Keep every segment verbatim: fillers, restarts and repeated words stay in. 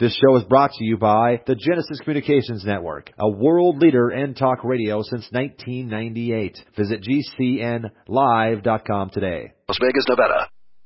This show is brought to you by the Genesis Communications Network, a world leader in talk radio since nineteen ninety-eight. Visit G C N live dot com today. Las Vegas, Nevada.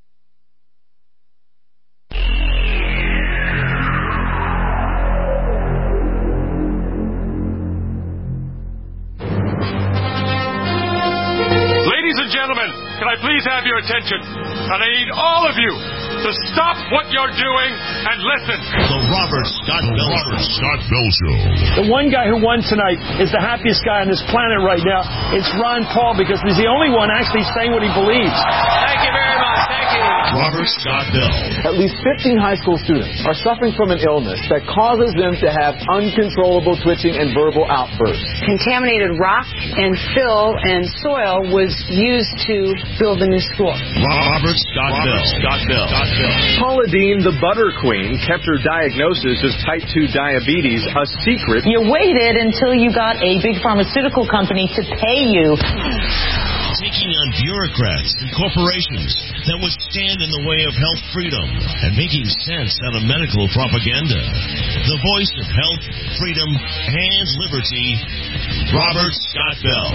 Ladies and gentlemen, can I please have your attention? And I need all of you to stop what you're doing and listen. The Robert Scott Bell, Robert Scott Bell Show. The one guy who won tonight is the happiest guy on this planet right now. It's Ron Paul, because he's the only one actually saying what he believes. Thank you very much. Thank you. Robert Scott Bell. At least fifteen high school students are suffering from an illness that causes them to have uncontrollable twitching and verbal outbursts. Contaminated rock and fill and soil was used to build a new school. Robert Scott Bell. Scott Bell. Scott Bell. Paula Deen, the butter queen, kept her diagnosis as type two diabetes a secret. You waited until you got a big pharmaceutical company to pay you. Taking on bureaucrats and corporations that would stand in the way of health freedom and making sense out of medical propaganda. The voice of health, freedom, and liberty, Robert Scott Bell.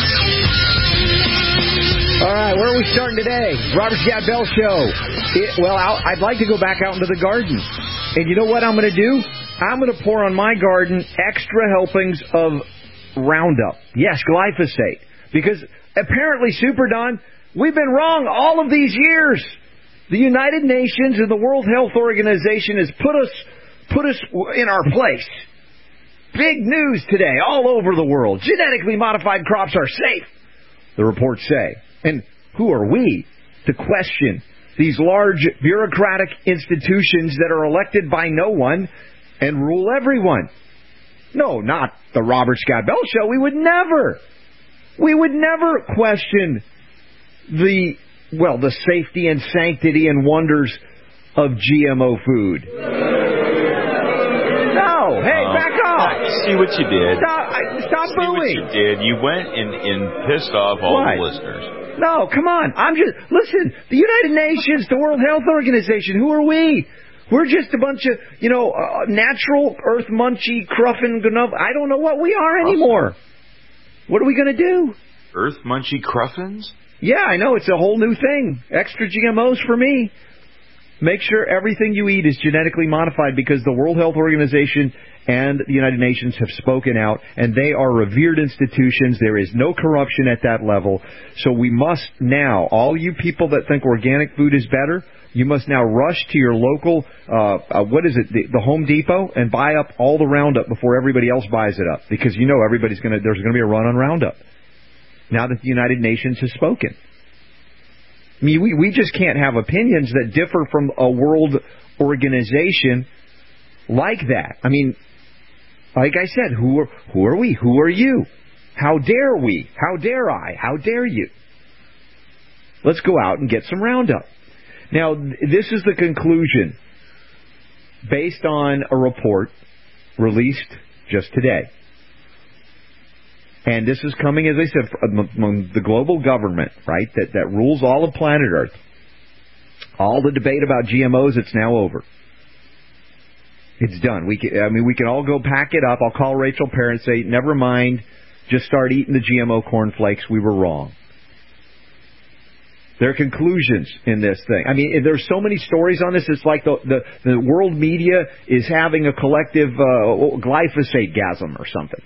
All right, where are we starting today? Robert Scott Bell Show. It, well, I'll, I'd like to go back out into the garden. And you know what I'm going to do? I'm going to pour on my garden extra helpings of Roundup. Yes, glyphosate. Because apparently, Super Don, we've been wrong all of these years. The United Nations and the World Health Organization has put us put us in our place. Big news today all over the world. Genetically modified crops are safe, the reports say. And who are we to question these large bureaucratic institutions that are elected by no one and rule everyone? No, not the Robert Scott Bell Show. We would never. We would never question the, well, the safety and sanctity and wonders of G M O food. No, hey, um, back off. See what you did. Stop, stop see booing. what you did. You went and, and pissed off all what? the listeners. No, come on. I'm just, listen, the United Nations, the World Health Organization, who are we? We're just a bunch of, you know, uh, natural earth munchy, cruffin, gnub. I don't know what we are anymore. What are we going to do? Earth munchy cruffins? Yeah, I know. It's a whole new thing. Extra G M Os for me. Make sure everything you eat is genetically modified, because the World Health Organization and the United Nations have spoken out, and they are revered institutions. There is no corruption at that level. So we must now, all you people that think organic food is better, you must now rush to your local, uh, uh, what is it, the, the Home Depot, and buy up all the Roundup before everybody else buys it up. Because you know everybody's going to, there's going to be a run on Roundup now that the United Nations has spoken. I mean, we, we just can't have opinions that differ from a world organization like that. I mean, like I said, who are, who are we? Who are you? How dare we? How dare I? How dare you? Let's go out and get some Roundup. Now, this is the conclusion based on a report released just today. And this is coming, as I said, from the global government, right, that, that rules all of planet Earth. All the debate about G M Os, it's now over. It's done. We can, I mean, we can all go pack it up. I'll call Rachel Parr and say, never mind, just start eating the G M O cornflakes. We were wrong. There are conclusions in this thing. I mean, there's so many stories on this. It's like the the, the world media is having a collective uh, glyphosate-gasm or something.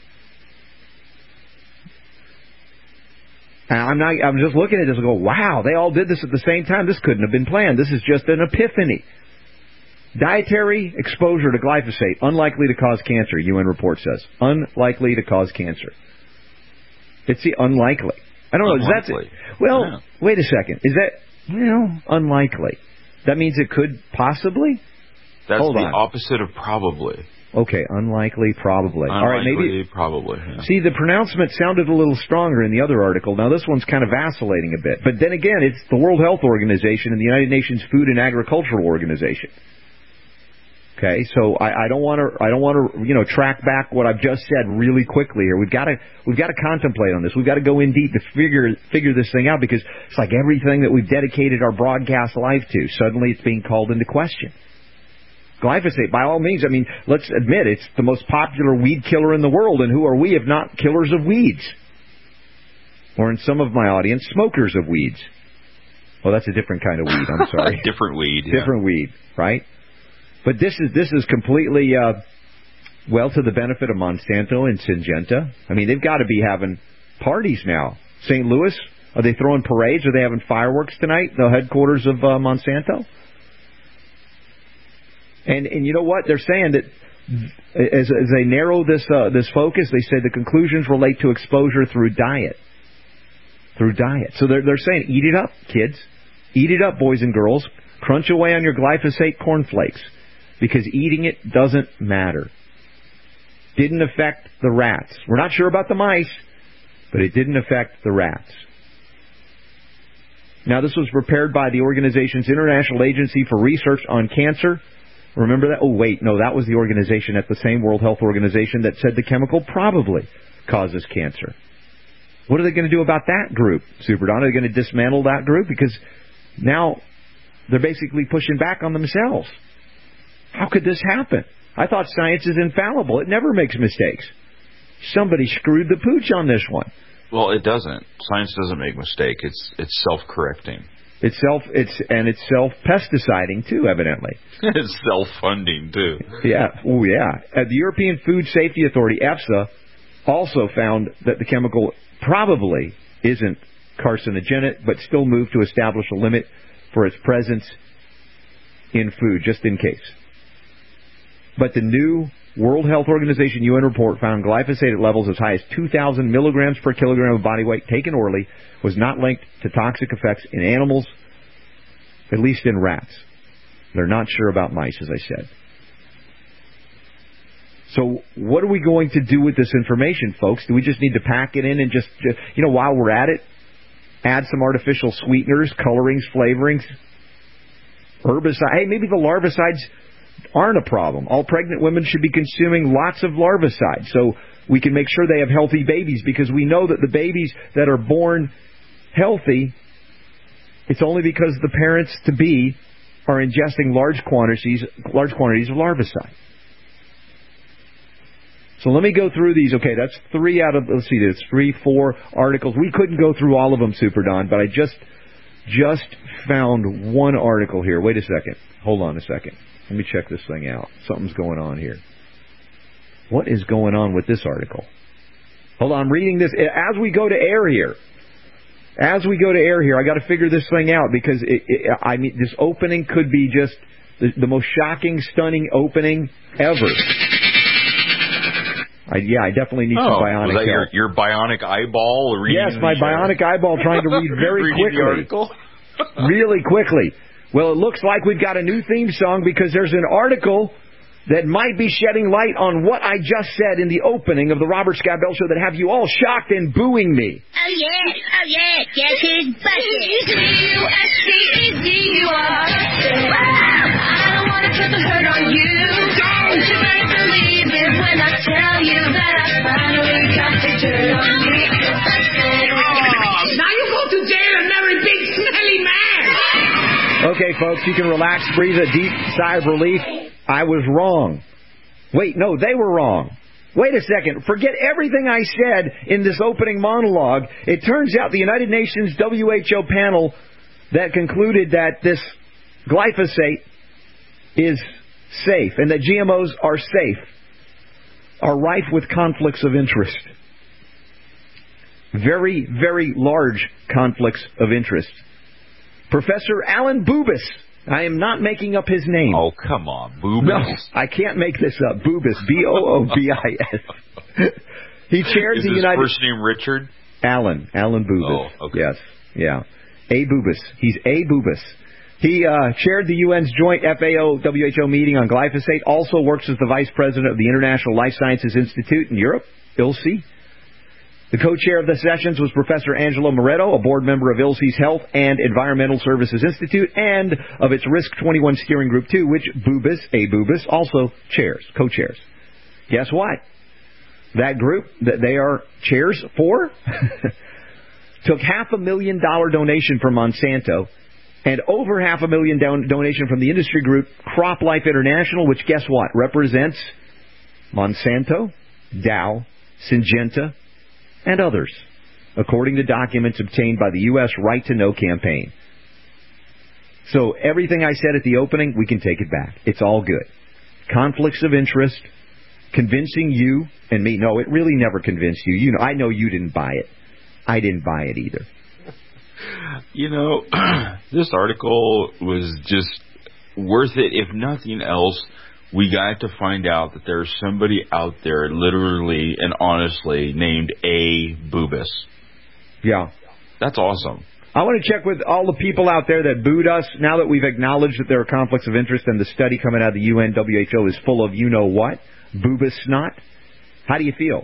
And I'm not. I'm just looking at this and go, wow, they all did this at the same time. This couldn't have been planned. This is just an epiphany. Dietary exposure to glyphosate, unlikely to cause cancer, U N report says. Unlikely to cause cancer. It's the unlikely. I don't know. Is that, well, yeah. Wait a second. Is that, well, unlikely? That means it could possibly? That's Hold the on. opposite of probably. Okay, unlikely, probably. Unlikely, All right, maybe probably. Yeah. See, the pronouncement sounded a little stronger in the other article. Now, this one's kind of vacillating a bit. But then again, it's the World Health Organization and the United Nations Food and Agricultural Organization. Okay, so I, I don't want to, I don't want to, you know, track back what I've just said really quickly here. We've got to, we've got to contemplate on this. We've got to go in deep to figure, figure this thing out, because it's like everything that we've dedicated our broadcast life to, suddenly it's being called into question. Glyphosate, by all means, I mean, let's admit it's the most popular weed killer in the world, and who are we if not killers of weeds? Or in some of my audience, smokers of weeds. Well, that's a different kind of weed, I'm sorry. Different weed. Yeah. Different weed, right? But this is this is completely, uh, well, to the benefit of Monsanto and Syngenta. I mean, they've got to be having parties now. Saint Louis, are they throwing parades? Are they having fireworks tonight, the headquarters of uh, Monsanto? And and you know what? They're saying that as, as they narrow this uh, this focus, they say the conclusions relate to exposure through diet. Through diet. So they're, they're saying, eat it up, kids. Eat it up, boys and girls. Crunch away on your glyphosate cornflakes, because eating it doesn't matter. Didn't affect the rats. We're not sure about the mice, but it didn't affect the rats. Now, this was prepared by the organization's International Agency for Research on Cancer. Remember that? Oh, wait, no, that was the organization at the same World Health Organization that said the chemical probably causes cancer. What are they going to do about that group, Super Don? Are they going to dismantle that group? Because now they're basically pushing back on themselves. How could this happen? I thought science is infallible. It never makes mistakes. Somebody screwed the pooch on this one. Well, it doesn't. Science doesn't make mistake. It's it's self-correcting. It's self it's and it's self-pesticiding too, evidently. It's self-funding too. Yeah. Oh yeah. Uh, the European Food Safety Authority, EFSA, also found that the chemical probably isn't carcinogenic, but still moved to establish a limit for its presence in food, just in case. But the new World Health Organization U N report found glyphosate at levels as high as two thousand milligrams per kilogram of body weight taken orally was not linked to toxic effects in animals, at least in rats. They're not sure about mice, as I said. So what are we going to do with this information, folks? Do we just need to pack it in and just, just, you know, while we're at it, add some artificial sweeteners, colorings, flavorings, herbicides? Hey, maybe the larvicides aren't a problem. All pregnant women should be consuming lots of larvicide so we can make sure they have healthy babies, because we know that the babies that are born healthy, it's only because the parents-to-be are ingesting large quantities, large quantities of larvicide. So let me go through these. Okay, that's three out of, let's see, there's three, four articles. We couldn't go through all of them, Super Don, but I just just found one article here. Wait a second. Hold on a second. Let me check this thing out. Something's going on here. What is going on with this article? Hold on, I'm reading this. As we go to air here, as we go to air here, I got to figure this thing out, because it, it, I mean, this opening could be just the, the most shocking, stunning opening ever. I, yeah, I definitely need oh, some bionic was that help. Your, your bionic eyeball reading? Yes, my bionic eyeball trying to read very quickly. The article? Really quickly. Well, it looks like we've got a new theme song, because there's an article that might be shedding light on what I just said in the opening of the Robert Scott Bell Show that have you all shocked and booing me. Oh, yeah. Oh, yeah. Guess who's busted? U S C E D U R. I don't want to put the hurt on you. Don't you better believe it when I tell you that I finally got the dirt on me. Oh, now you go to jail and marry big smelly man. Okay, folks, you can relax, breathe a deep sigh of relief. I was wrong. Wait, no, they were wrong. Wait a second. Forget everything I said in this opening monologue. It turns out the United Nations W H O panel that concluded that this glyphosate is safe and that G M Os are safe are rife with conflicts of interest. Very, very large conflicts of interest. Professor Alan Bubis. I am not making up his name. Oh, come on, Bubis. No, I can't make this up. Bubis, B O O B I S. He chaired Is the his United... first name Richard? Alan. Alan Bubis. Oh, okay. Yes, yeah. A. Bubis. He's A. Bubis. He uh, chaired the U N's joint F A O W H O meeting on glyphosate, also works as the vice president of the International Life Sciences Institute in Europe, I L S I. The co-chair of the sessions was Professor Angelo Moretto, a board member of I L S I's Health and Environmental Services Institute and of its Risk twenty-one Steering Group two, which Bubis, A. Bubis, also chairs, co-chairs. Guess what? That group that they are chairs for took half a million dollar donation from Monsanto And over half a million don- donation from the industry group CropLife International, which, guess what, represents Monsanto, Dow, Syngenta, and others, according to documents obtained by the U S Right to Know campaign. So everything I said at the opening, we can take it back. It's all good. Conflicts of interest, convincing you and me. No, it really never convinced you. You know, I know you didn't buy it. I didn't buy it either. You know, this article was just worth it. If nothing else, we got to find out that there's somebody out there literally and honestly named A. Bubis. Yeah. That's awesome. I want to check with all the people out there that booed us, now that we've acknowledged that there are conflicts of interest and the study coming out of the U N W H O is full of you-know-what, Bubis snot. How do you feel?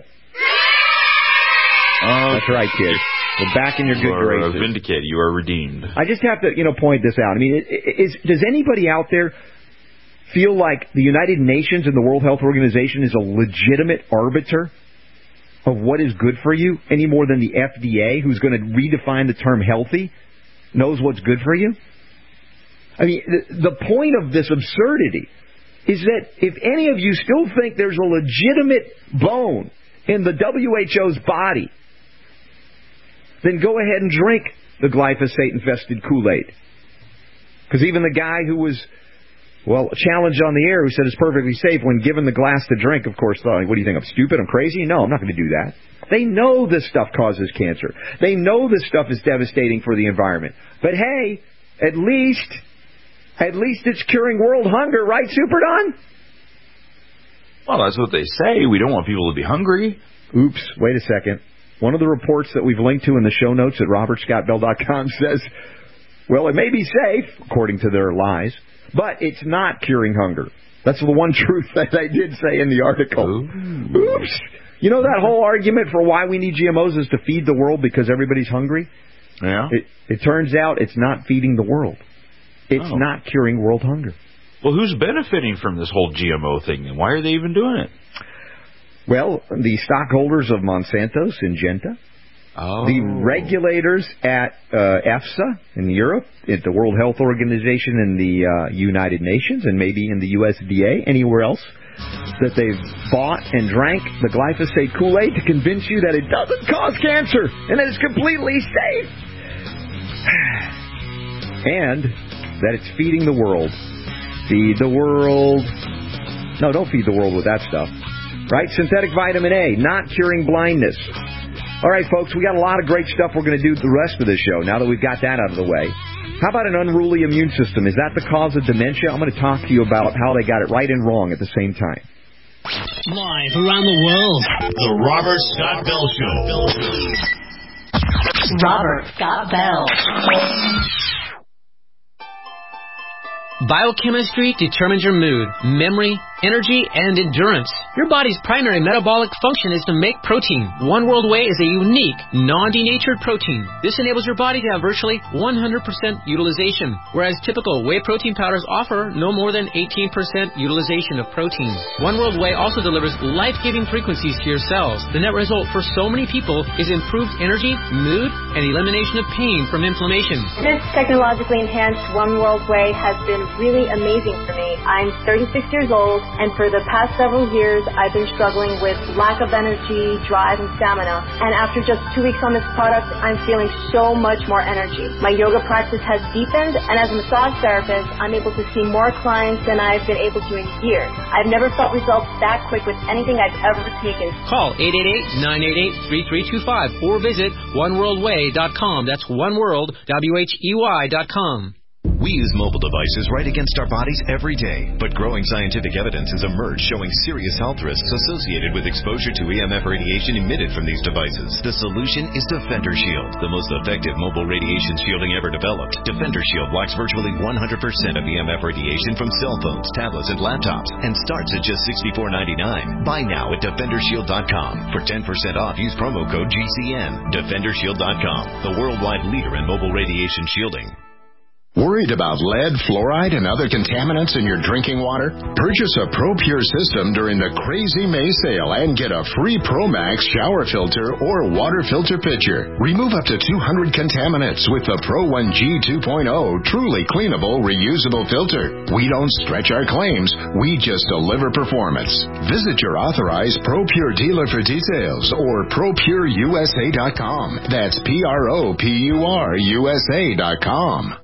Uh, That's right, kid. We're back in your good you are graces. vindicated. You are redeemed. I just have to, you know, point this out. I mean, is, does anybody out there feel like the United Nations and the World Health Organization is a legitimate arbiter of what is good for you any more than the F D A, who's going to redefine the term healthy, knows what's good for you? I mean, the, the point of this absurdity is that if any of you still think there's a legitimate bone in the W H O's body, then go ahead and drink the glyphosate-infested Kool-Aid. Because even the guy who was, well, challenged on the air, who said it's perfectly safe when given the glass to drink, of course, thought, what do you think, I'm stupid, I'm crazy? No, I'm not going to do that. They know this stuff causes cancer. They know this stuff is devastating for the environment. But hey, at least, at least it's curing world hunger, right, Super Don? Well, that's what they say. We don't want people to be hungry. Oops, wait a second. One of the reports that we've linked to in the show notes at robert scott bell dot com says, well, it may be safe, according to their lies, but it's not curing hunger. That's the one truth that they did say in the article. Ooh. Oops. You know that whole argument for why we need G M Os is to feed the world because everybody's hungry? Yeah. It, it turns out it's not feeding the world. It's oh. not curing world hunger. Well, who's benefiting from this whole G M O thing, then? Why are they even doing it? Well, the stockholders of Monsanto, Syngenta, oh. the regulators at uh, EFSA in Europe, at the World Health Organization in the uh, United Nations, and maybe in the U S D A, anywhere else, that they've bought and drank the glyphosate Kool-Aid to convince you that it doesn't cause cancer and that it's completely safe. And that it's feeding the world. Feed the world. No, don't feed the world with that stuff. Right? Synthetic vitamin A, not curing blindness. All right, folks, we got a lot of great stuff we're going to do the rest of the show now that we've got that out of the way. How about an unruly immune system? Is that the cause of dementia? I'm going to talk to you about how they got it right and wrong at the same time. Live around the world, the Robert Scott Bell Show. Robert Scott Bell. Biochemistry determines your mood, memory, energy, and endurance. Your body's primary metabolic function is to make protein. One World Whey is a unique, non-denatured protein. This enables your body to have virtually one hundred percent utilization, whereas typical whey protein powders offer no more than eighteen percent utilization of protein. One World Whey also delivers life-giving frequencies to your cells. The net result for so many people is improved energy, mood, and elimination of pain from inflammation. This technologically enhanced One World Whey has been really amazing for me. I'm thirty-six years old, and for the past several years, I've been struggling with lack of energy, drive, and stamina. And after just two weeks on this product, I'm feeling so much more energy. My yoga practice has deepened, and as a massage therapist, I'm able to see more clients than I've been able to in years. I've never felt results that quick with anything I've ever taken. Call eight eight eight, nine eight eight, three three two five or visit one world way dot com. That's oneworld, W H E Y dot com. We use mobile devices right against our bodies every day, but growing scientific evidence has emerged showing serious health risks associated with exposure to E M F radiation emitted from these devices. The solution is Defender Shield, the most effective mobile radiation shielding ever developed. Defender Shield blocks virtually one hundred percent of E M F radiation from cell phones, tablets, and laptops, and starts at just sixty-four ninety-nine. Buy now at defender shield dot com. For ten percent off, use promo code G C N. defender shield dot com, the worldwide leader in mobile radiation shielding. Worried about lead, fluoride, and other contaminants in your drinking water? Purchase a ProPure system during the Crazy May sale and get a free ProMax shower filter or water filter pitcher. Remove up to two hundred contaminants with the Pro one G two point oh truly cleanable, reusable filter. We don't stretch our claims. We just deliver performance. Visit your authorized ProPure dealer for details or Pro Pure U S A dot com. That's P R O P U R U S A dot com.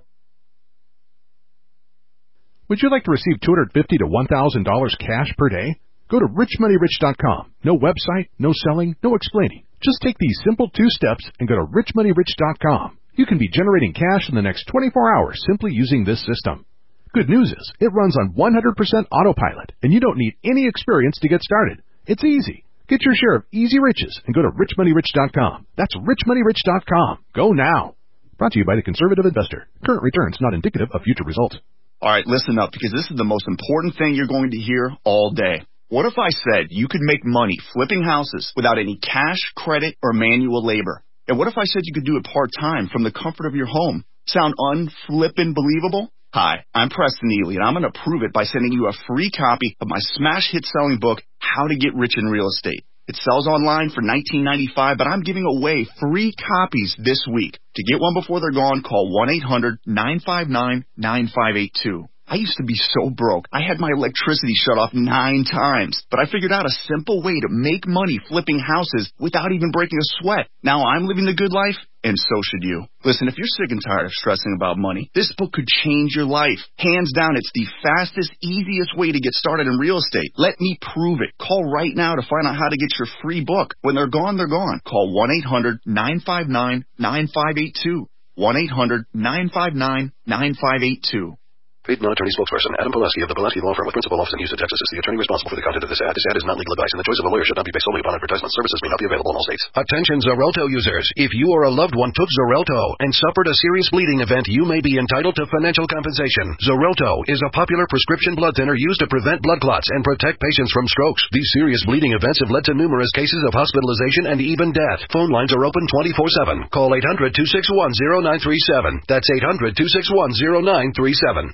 Would you like to receive two hundred fifty dollars to one thousand dollars cash per day? Go to rich money rich dot com. No website, no selling, no explaining. Just take these simple two steps and go to rich money rich dot com. You can be generating cash in the next twenty-four hours simply using this system. Good news is, it runs on one hundred percent autopilot, and you don't need any experience to get started. It's easy. Get your share of easy riches and go to rich money rich dot com. That's rich money rich dot com. Go now. Brought to you by the Conservative Investor. Current returns not indicative of future results. All right, listen up, because this is the most important thing you're going to hear all day. What if I said you could make money flipping houses without any cash, credit, or manual labor? And what if I said you could do it part-time from the comfort of your home? Sound unflippin' believable? Hi, I'm Preston Neely, and I'm going to prove it by sending you a free copy of my smash hit-selling book, How to Get Rich in Real Estate. It sells online for nineteen ninety-five dollars, but I'm giving away free copies this week. To get one before they're gone, call one eight hundred nine five nine nine five eight two. I used to be so broke. I had my electricity shut off nine times, but I figured out a simple way to make money flipping houses without even breaking a sweat. Now I'm living the good life, and so should you. Listen, if you're sick and tired of stressing about money, this book could change your life. Hands down, it's the fastest, easiest way to get started in real estate. Let me prove it. Call right now to find out how to get your free book. When they're gone, they're gone. Call one eight hundred nine five nine nine five eight two. one eight hundred nine five nine nine five eight two. Paid non-attorney spokesperson Adam Pulaski of the Pulaski Law Firm with principal office in Houston, Texas is the attorney responsible for the content of this ad. This ad is not legal advice, and the choice of a lawyer should not be based solely upon advertisement. Services may not be available in all states. Attention Xarelto users. If you or a loved one took Xarelto and suffered a serious bleeding event, you may be entitled to financial compensation. Xarelto is a popular prescription blood thinner used to prevent blood clots and protect patients from strokes. These serious bleeding events have led to numerous cases of hospitalization and even death. Phone lines are open twenty-four seven. Call eight hundred two six one zero nine three seven. That's eight hundred two six one zero nine three seven.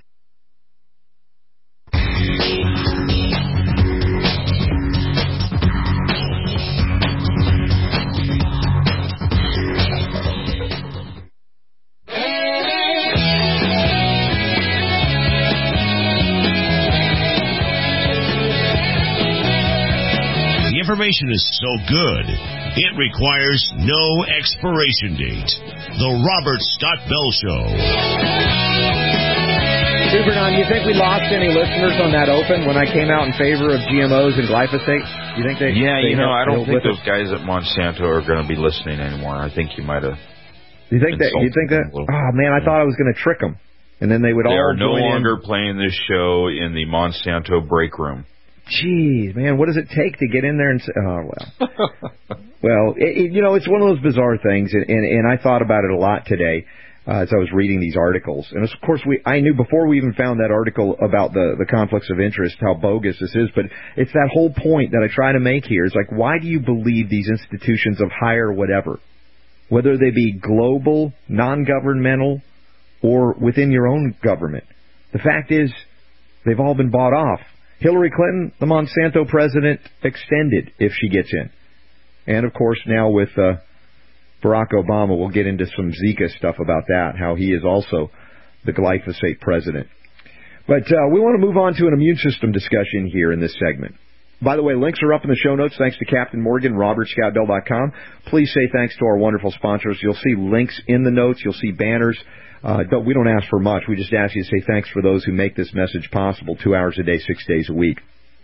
Information is so good, it requires no expiration date. The Robert Scott Bell Show. Supernon, you think we lost any listeners on that open when I came out in favor of G M Os and glyphosate? You think they? Yeah, they you know, I don't think those us? guys at Monsanto are going to be listening anymore. I think you might have. You think that? You think that? Oh man, I thought I was going to trick them, and then they would they all. They are no join longer in. playing this show in the Monsanto break room. Jeez, man, what does it take to get in there and say, oh, well. well, it, it, you know, it's one of those bizarre things, and, and, and I thought about it a lot today uh, as I was reading these articles. And, of course, we I knew before we even found that article about the, the conflicts of interest how bogus this is, but it's that whole point that I try to make here. It's like, why do you believe these institutions of higher whatever, whether they be global, non-governmental, or within your own government? The fact is, they've all been bought off. Hillary Clinton, the Monsanto president, extended if she gets in. And, of course, now with uh, Barack Obama, we'll get into some Zika stuff about that, how he is also the glyphosate president. But uh, we want to move on to an immune system discussion here in this segment. By the way, links are up in the show notes. Thanks to Captain Morgan, robert scott bell dot com. Please say thanks to our wonderful sponsors. You'll see links in the notes. You'll see banners. Uh, don't, we don't ask for much. We just ask you to say thanks for those who make this message possible two hours a day, six days a week.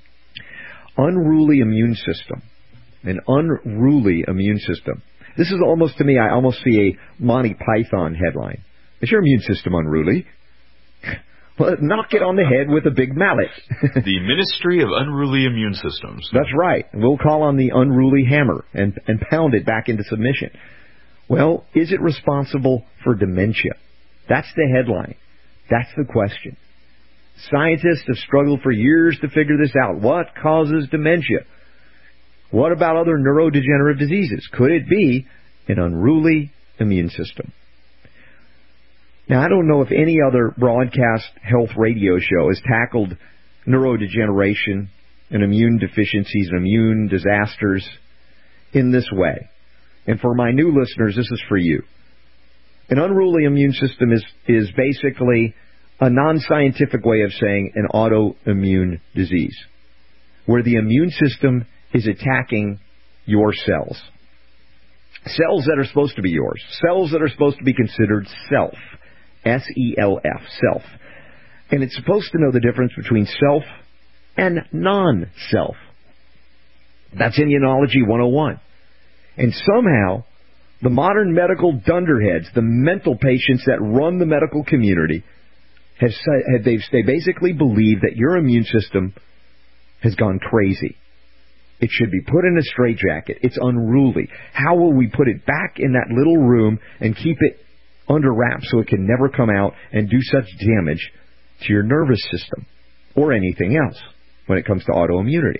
Unruly immune system. An unruly immune system. This is almost, to me, I almost see a Monty Python headline. Is your immune system unruly? Well, knock it on the head with a big mallet. The Ministry of Unruly Immune Systems. That's right. We'll call on the unruly hammer and, and pound it back into submission. Well, is it responsible for dementia? That's the headline. That's the question. Scientists have struggled for years to figure this out. What causes dementia? What about other neurodegenerative diseases? Could it be an unruly immune system? Now, I don't know if any other broadcast health radio show has tackled neurodegeneration and immune deficiencies and immune disasters in this way. And for my new listeners, this is for you. An unruly immune system is, is basically a non-scientific way of saying an autoimmune disease, where the immune system is attacking your cells. Cells that are supposed to be yours. Cells that are supposed to be considered self. S E L F, self. And it's supposed to know the difference between self and non-self. That's Immunology one oh one. And somehow, the modern medical dunderheads, the mental patients that run the medical community, have said, they they basically believe that your immune system has gone crazy. It should be put in a straitjacket. It's unruly. How will we put it back in that little room and keep it under wraps so it can never come out and do such damage to your nervous system or anything else when it comes to autoimmunity?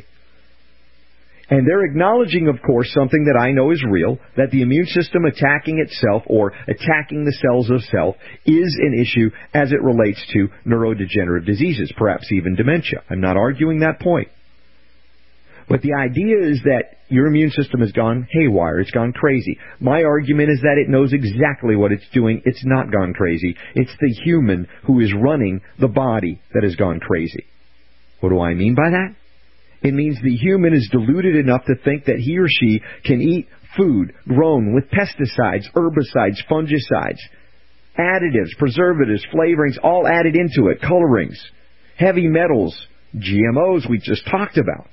And they're acknowledging, of course, something that I know is real, that the immune system attacking itself or attacking the cells of self is an issue as it relates to neurodegenerative diseases, perhaps even dementia. I'm not arguing that point. But the idea is that your immune system has gone haywire. It's gone crazy. My argument is that it knows exactly what it's doing. It's not gone crazy. It's the human who is running the body that has gone crazy. What do I mean by that? It means the human is deluded enough to think that he or she can eat food grown with pesticides, herbicides, fungicides, additives, preservatives, flavorings, all added into it, colorings, heavy metals, G M Os we just talked about.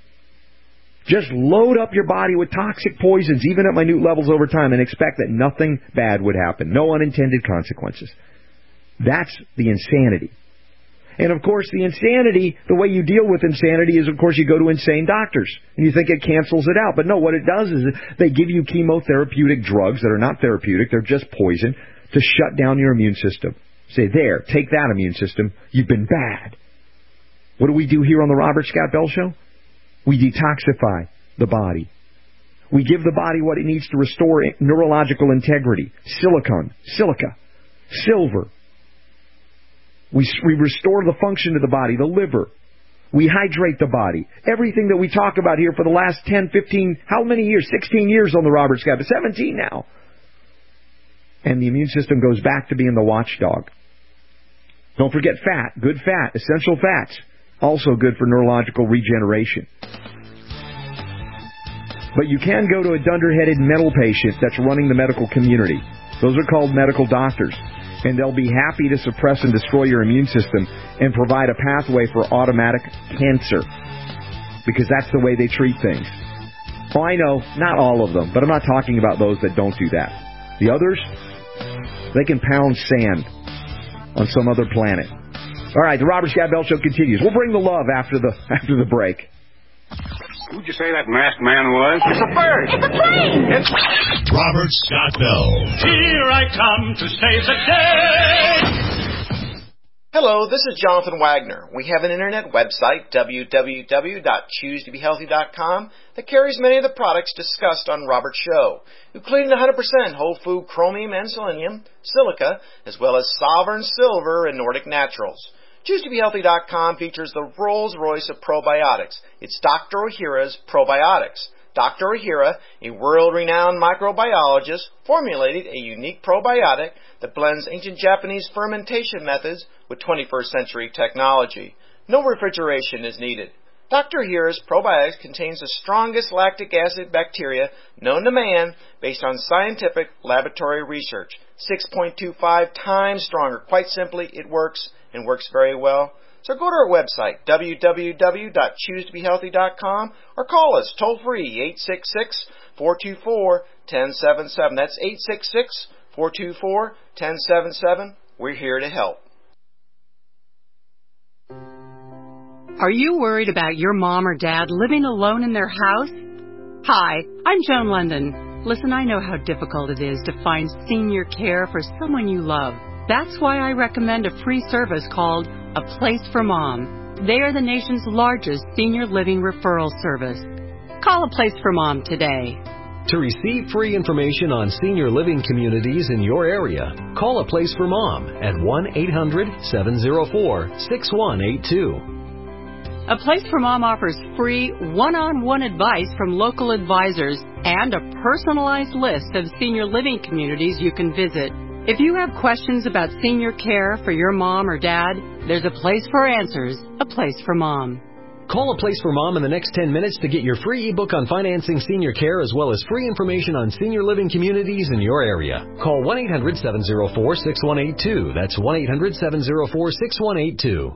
Just load up your body with toxic poisons, even at minute levels over time, and expect that nothing bad would happen. No unintended consequences. That's the insanity. And, of course, the insanity, the way you deal with insanity is, of course, you go to insane doctors. And you think it cancels it out. But no, what it does is they give you chemotherapeutic drugs that are not therapeutic. They're just poison to shut down your immune system. Say, there, take that immune system. You've been bad. What do we do here on the Robert Scott Bell Show? We detoxify the body. We give the body what it needs to restore neurological integrity. Silicon, silica, silver. We, we restore the function of the body, the liver. We hydrate the body. Everything that we talk about here for the last ten, fifteen, how many years? sixteen years on the Robert Scott, but seventeen now. And the immune system goes back to being the watchdog. Don't forget fat, good fat, essential fats. Also good for neurological regeneration. But you can go to a dunderheaded mental patient that's running the medical community. Those are called medical doctors. And they'll be happy to suppress and destroy your immune system and provide a pathway for automatic cancer. Because that's the way they treat things. Oh, I know, not all of them, but I'm not talking about those that don't do that. The others, they can pound sand on some other planet. All right, the Robert Scott Bell Show continues. We'll bring the love after the after the break. Who'd you say that masked man was? It's a bird. It's a plane. It's Robert Scott Bell. Here I come to save the day. Hello, this is Jonathan Wagner. We have an internet website, w w w dot choose to be healthy dot com, that carries many of the products discussed on Robert's show, including one hundred percent whole food chromium and selenium, silica, as well as Sovereign Silver and Nordic Naturals. choose to be healthy dot com features the Rolls-Royce of probiotics. It's Doctor Ohhira's Probiotics. Doctor Ohhira, a world-renowned microbiologist, formulated a unique probiotic that blends ancient Japanese fermentation methods with twenty-first century technology. No refrigeration is needed. Doctor Ohhira's Probiotics contains the strongest lactic acid bacteria known to man based on scientific laboratory research. six point two five times stronger. Quite simply, it works and works very well. So go to our website, w w w dot choose to be healthy dot com, or call us toll-free, eight six six, four two four, one zero seven seven. That's eight six six, four two four, one zero seven seven. We're here to help. Are you worried about your mom or dad living alone in their house? Hi, I'm Joan London. Listen, I know how difficult it is to find senior care for someone you love. That's why I recommend a free service called A Place for Mom. They are the nation's largest senior living referral service. Call A Place for Mom today. To receive free information on senior living communities in your area, call A Place for Mom at one eight hundred seven oh four six one eight two. A Place for Mom offers free one-on-one advice from local advisors and a personalized list of senior living communities you can visit. If you have questions about senior care for your mom or dad, there's a place for answers, A Place for Mom. Call A Place for Mom in the next ten minutes to get your free ebook on financing senior care as well as free information on senior living communities in your area. Call one eight hundred seven oh four six one eight two. That's one eight hundred seven oh four six one eight two.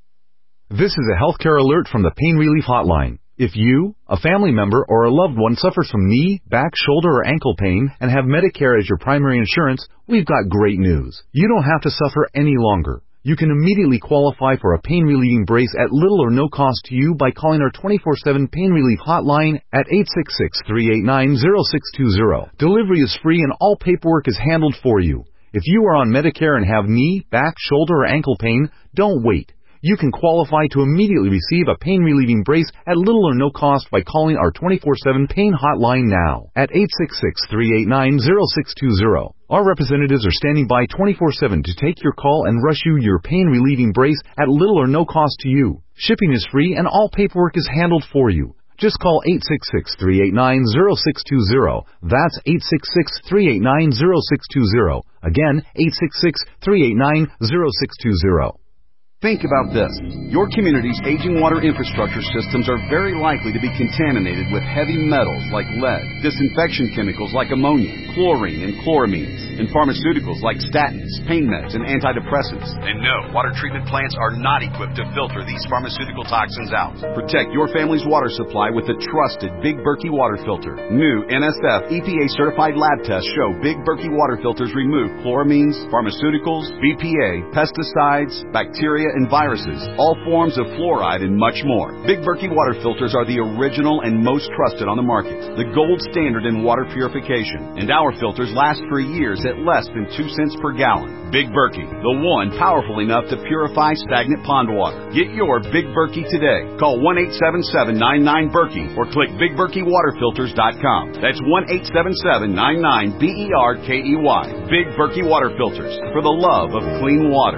This is a healthcare alert from the Pain Relief Hotline. If you, a family member, or a loved one suffers from knee, back, shoulder, or ankle pain and have Medicare as your primary insurance, we've got great news. You don't have to suffer any longer. You can immediately qualify for a pain-relieving brace at little or no cost to you by calling our twenty-four seven Pain Relief Hotline at eight six six, three eight nine, zero six two zero. Delivery is free and all paperwork is handled for you. If you are on Medicare and have knee, back, shoulder, or ankle pain, don't wait. You can qualify to immediately receive a pain-relieving brace at little or no cost by calling our twenty-four seven Pain Hotline now at eight six six, three eight nine, zero six two zero. Our representatives are standing by twenty-four seven to take your call and rush you your pain-relieving brace at little or no cost to you. Shipping is free and all paperwork is handled for you. Just call eight six six, three eight nine, zero six two zero. That's eight six six, three eight nine, zero six two zero. Again, eight six six, three eight nine, zero six two zero. Think about this. Your community's aging water infrastructure systems are very likely to be contaminated with heavy metals like lead, disinfection chemicals like ammonia, chlorine and chloramines, and pharmaceuticals like statins, pain meds, and antidepressants. And no, water treatment plants are not equipped to filter these pharmaceutical toxins out. Protect your family's water supply with the trusted Big Berkey water filter. New N S F E P A-certified lab tests show Big Berkey water filters remove chloramines, pharmaceuticals, B P A, pesticides, bacteria, and viruses, all forms of fluoride, and much more. Big Berkey water filters are the original and most trusted on the market, the gold standard in water purification. And our filters last for years at less than two cents per gallon. Big Berkey, the one powerful enough to purify stagnant pond water. Get your Big Berkey today. Call one eight seven seven, nine nine, Berkey or click big berkey water filters dot com. That's one eight seven seven, nine nine, B E R K E Y. Big Berkey water filters, for the love of clean water.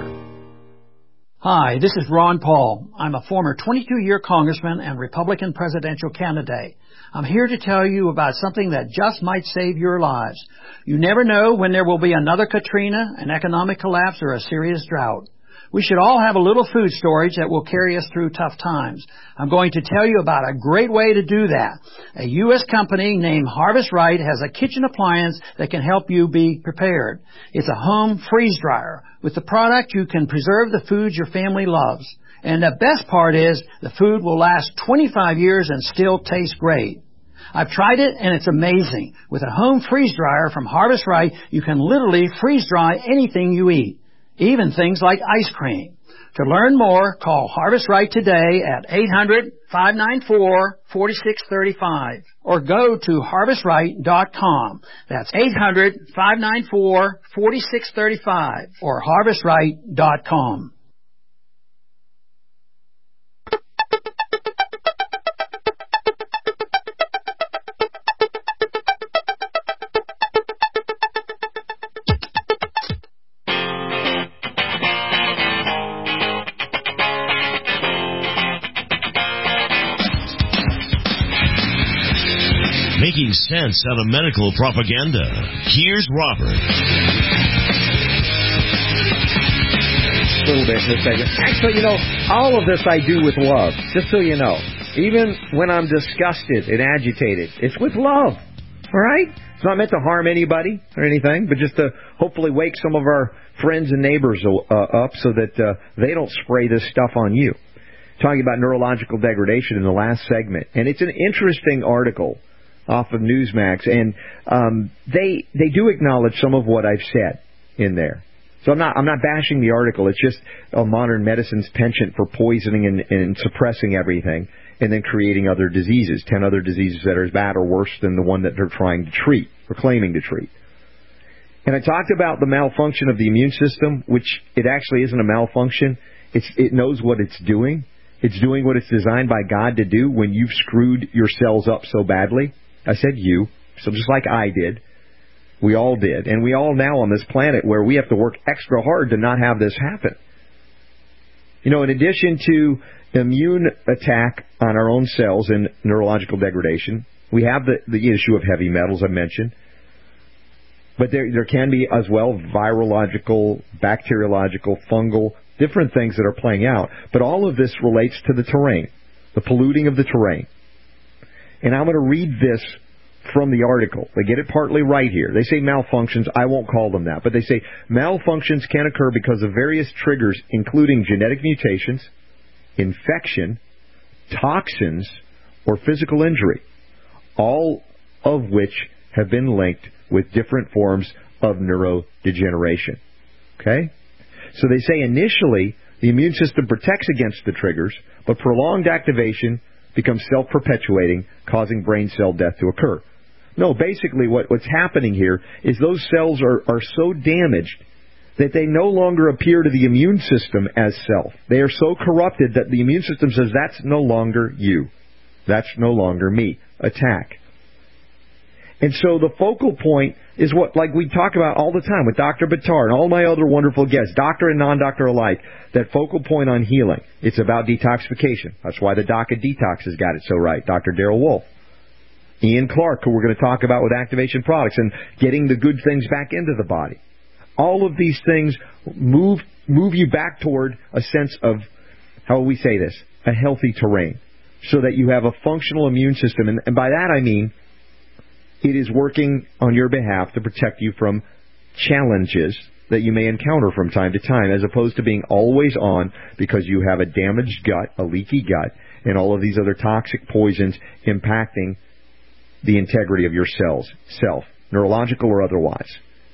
Hi, this is Ron Paul. I'm a former twenty-two-year congressman and Republican presidential candidate. I'm here to tell you about something that just might save your lives. You never know when there will be another Katrina, an economic collapse, or a serious drought. We should all have a little food storage that will carry us through tough times. I'm going to tell you about a great way to do that. A U S company named Harvest Right has a kitchen appliance that can help you be prepared. It's a home freeze dryer. With the product, you can preserve the foods your family loves. And the best part is the food will last twenty-five years and still taste great. I've tried it, and it's amazing. With a home freeze dryer from Harvest Right, you can literally freeze dry anything you eat, even things like ice cream. To learn more, call Harvest Right today at eight hundred, five nine four, four six three five or go to harvest right dot com. That's eight hundred, five nine four, four six three five or harvest right dot com. Making sense out of medical propaganda. Here's Robert. A little bit in this segment. Actually, you know, all of this I do with love, just so you know. Even when I'm disgusted and agitated, it's with love. All right? It's not meant to harm anybody or anything, but just to hopefully wake some of our friends and neighbors uh, up so that uh, they don't spray this stuff on you. Talking about neurological degradation in the last segment. And it's an interesting article off of Newsmax, and um, they they do acknowledge some of what I've said in there. So I'm not I'm not bashing the article. It's just a modern medicine's penchant for poisoning and, and suppressing everything, and then creating other diseases, ten other diseases that are as bad or worse than the one that they're trying to treat or claiming to treat. And I talked about the malfunction of the immune system, which it actually isn't a malfunction. It's it knows what it's doing. It's doing what it's designed by God to do when you've screwed your cells up so badly. I said you, So just like I did, we all did. And we all now on this planet where we have to work extra hard to not have this happen. You know, in addition to immune attack on our own cells and neurological degradation, we have the, the issue of heavy metals I mentioned. But there there can be as well virological, bacteriological, fungal, different things that are playing out. But all of this relates to the terrain, the polluting of the terrain. And I'm going to read this from the article. They get it partly right here. They say malfunctions. I won't call them that. But they say malfunctions can occur because of various triggers, including genetic mutations, infection, toxins, or physical injury, all of which have been linked with different forms of neurodegeneration. Okay? So they say initially the immune system protects against the triggers, but prolonged activation becomes self-perpetuating, causing brain cell death to occur. No, basically what, what's happening here is those cells are, are so damaged that they no longer appear to the immune system as self. They are so corrupted that the immune system says, that's no longer you. That's no longer me. Attack. And so the focal point is what, like we talk about all the time with Doctor Buttar and all my other wonderful guests, doctor and non-doctor alike, that focal point on healing. It's about detoxification. That's why the Doc of Detox has got it so right, Doctor Darrell Wolf. Ian Clark, who we're going to talk about with Activation Products and getting the good things back into the body. All of these things move move you back toward a sense of, how will we say this, a healthy terrain, so that you have a functional immune system. And, and by that I mean it is working on your behalf to protect you from challenges that you may encounter from time to time, as opposed to being always on because you have a damaged gut, a leaky gut, and all of these other toxic poisons impacting the integrity of your cells, self, neurological or otherwise.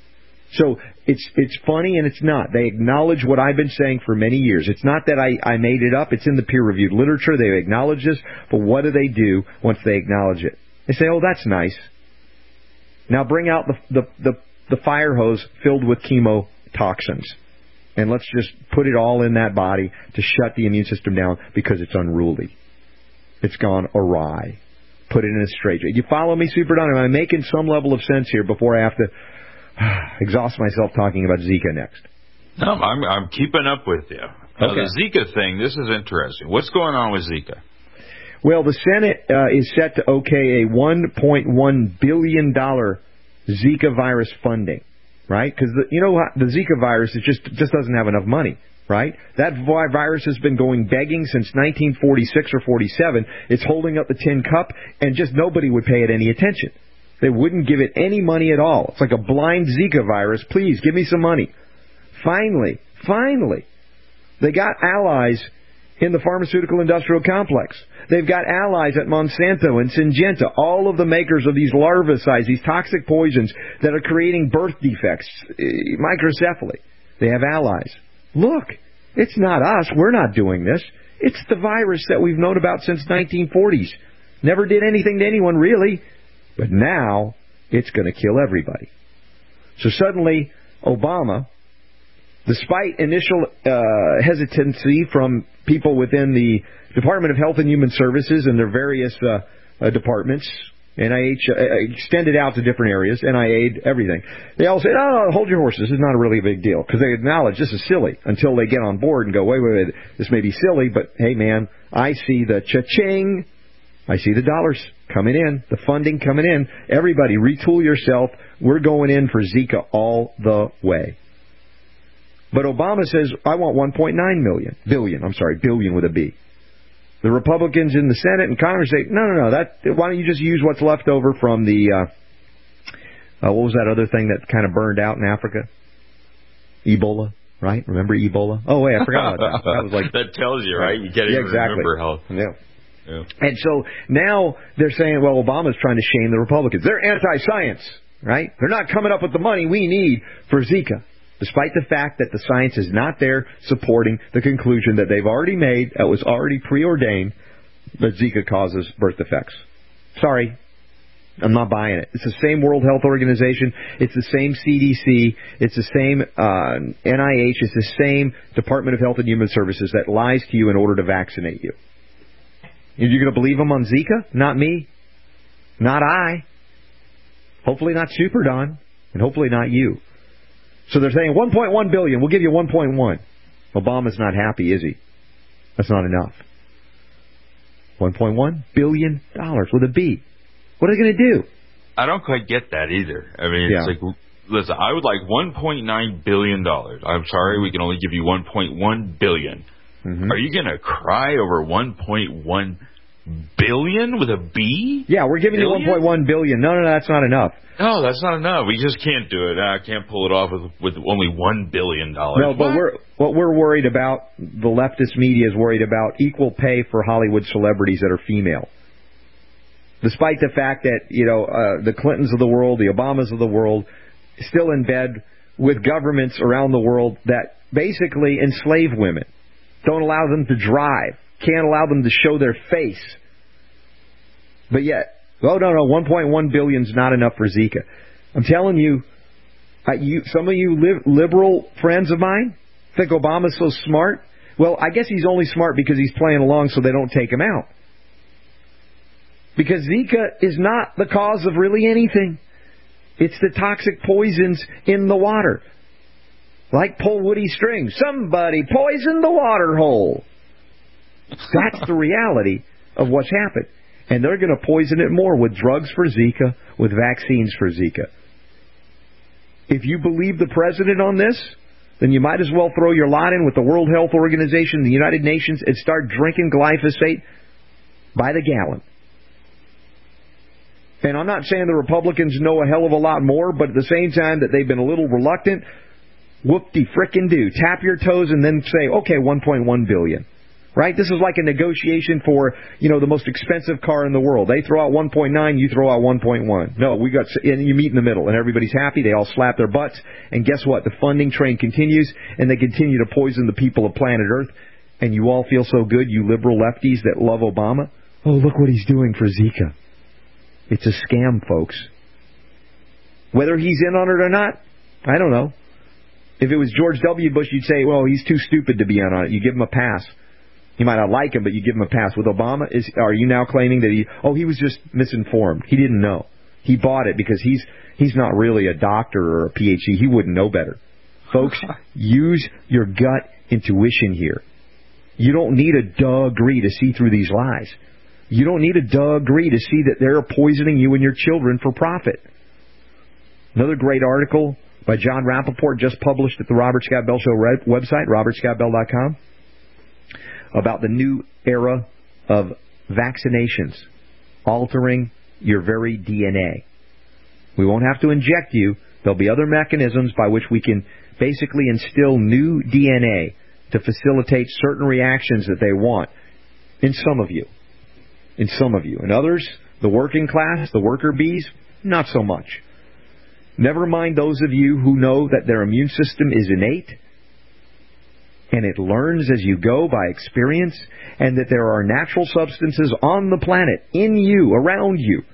So it's it's funny and it's not. They acknowledge what I've been saying for many years. It's not that I, I made it up. It's in the peer-reviewed literature. They acknowledge this. But what do they do once they acknowledge it? They say, oh, that's nice. Now bring out the the, the, the fire hose filled with chemotoxins. And let's just put it all in that body to shut the immune system down because it's unruly. It's gone awry. Put it in a straitjacket. You follow me, Super Don? Am I making some level of sense here before I have to exhaust myself talking about Zika next? No, I'm I'm keeping up with you. Now, Okay. the Zika thing, this is interesting. What's going on with Zika? Well, the Senate uh, is set to okay a one point one billion dollars Zika virus funding, right? Because you know what? The Zika virus is just just doesn't have enough money, right? That vi- virus has been going begging since nineteen forty-six or forty-seven. It's holding up the tin cup, and just nobody would pay it any attention. They wouldn't give it any money at all. It's like a blind Zika virus. Please, give me some money. Finally, finally, they got allies in the pharmaceutical industrial complex. They've got allies at Monsanto and Syngenta, all of the makers of these larvicides, these toxic poisons that are creating birth defects, microcephaly. They have allies. Look, it's not us. We're not doing this. It's the virus that we've known about since nineteen forties. Never did anything to anyone, really. But now it's going to kill everybody. So suddenly, Obama, despite initial uh, hesitancy from people within the Department of Health and Human Services and their various uh, uh, departments, N I H uh, extended out to different areas, N I A, everything, they all said, oh, hold your horses, this is not a really big deal, because they acknowledge this is silly until they get on board and go, wait, wait, wait, this may be silly, but hey, man, I see the cha-ching. I see the dollars coming in, the funding coming in. Everybody, retool yourself. We're going in for Zika all the way. But Obama says, I want one point nine million, billion, I'm sorry, billion with a B. The Republicans in the Senate and Congress say, no, no, no, that, why don't you just use what's left over from the, uh, uh, what was that other thing that kind of burned out in Africa? Ebola, right? Remember Ebola? Oh, wait, I forgot about that. That was like, that tells you, right? You can't yeah, even exactly. remember health. Yeah. Yeah. And so now they're saying, well, Obama's trying to shame the Republicans. They're anti-science, right? They're not coming up with the money we need for Zika, despite the fact that the science is not there supporting the conclusion that they've already made, that was already preordained, that Zika causes birth defects. Sorry, I'm not buying it. It's the same World Health Organization. It's the same C D C. It's the same uh, N I H. It's the same Department of Health and Human Services that lies to you in order to vaccinate you. You're going to believe them on Zika? Not me. Not I. Hopefully not Super Don, and hopefully not you. So they're saying one point one billion dollars. We'll give you one point one. Obama's not happy, is he? That's not enough. one point one billion dollars with a B. What are they going to do? I don't quite get that either. I mean, Yeah. it's like, listen, I would like one point nine billion dollars. I'm sorry, we can only give you one point one billion dollars. Mm-hmm. Are you going to cry over one point one billion dollars with a B? Yeah, we're giving Billion? you one point one billion dollars. No, no, no, that's not enough. No, that's not enough. We just can't do it. I can't pull it off with with only one billion dollars. No, but What? we're what we're worried about, the leftist media is worried about equal pay for Hollywood celebrities that are female. Despite the fact that, you know, uh, the Clintons of the world, the Obamas of the world, still in bed with governments around the world that basically enslave women, don't allow them to drive, can't allow them to show their face. But yet, oh, no, no, one point one billion dollars is not enough for Zika. I'm telling you, uh, you some of you li- liberal friends of mine think Obama's so smart. Well, I guess he's only smart because he's playing along so they don't take him out. Because Zika is not the cause of really anything. It's the toxic poisons in the water. Like pull woody string. Somebody poisoned the water hole. That's the reality of what's happened. And they're going to poison it more with drugs for Zika, with vaccines for Zika. If you believe the president on this, then you might as well throw your lot in with the World Health Organization, the United Nations, and start drinking glyphosate by the gallon. And I'm not saying the Republicans know a hell of a lot more, but at the same time that they've been a little reluctant, whoop-de-frickin-do. Tap your toes and then say, okay, one point one billion dollars. Right? This is like a negotiation for, you know, the most expensive car in the world. They throw out one point nine, you throw out one point one. No, we got, and you meet in the middle, and everybody's happy. They all slap their butts. And guess what? The funding train continues, and they continue to poison the people of planet Earth. And you all feel so good, you liberal lefties that love Obama. Oh, look what he's doing for Zika. It's a scam, folks. Whether he's in on it or not, I don't know. If it was George W. Bush, you'd say, well, he's too stupid to be in on it. You give him a pass. You might not like him, but you give him a pass. With Obama, is are you now claiming that he, oh, he was just misinformed. He didn't know. He bought it because he's he's not really a doctor or a P H D. He wouldn't know better. Folks, use your gut intuition here. You don't need a degree to see through these lies. You don't need a degree to see that they're poisoning you and your children for profit. Another great article by John Rappaport just published at the Robert Scott Bell Show website, robert scott bell dot com, about the new era of vaccinations altering your very D N A. We won't have to inject you. There'll be other mechanisms by which we can basically instill new D N A to facilitate certain reactions that they want in some of you. In some of you. In others, the working class, the worker bees, not so much. Never mind those of you who know that their immune system is innate and it learns as you go by experience, and that there are natural substances on the planet, in you, around you,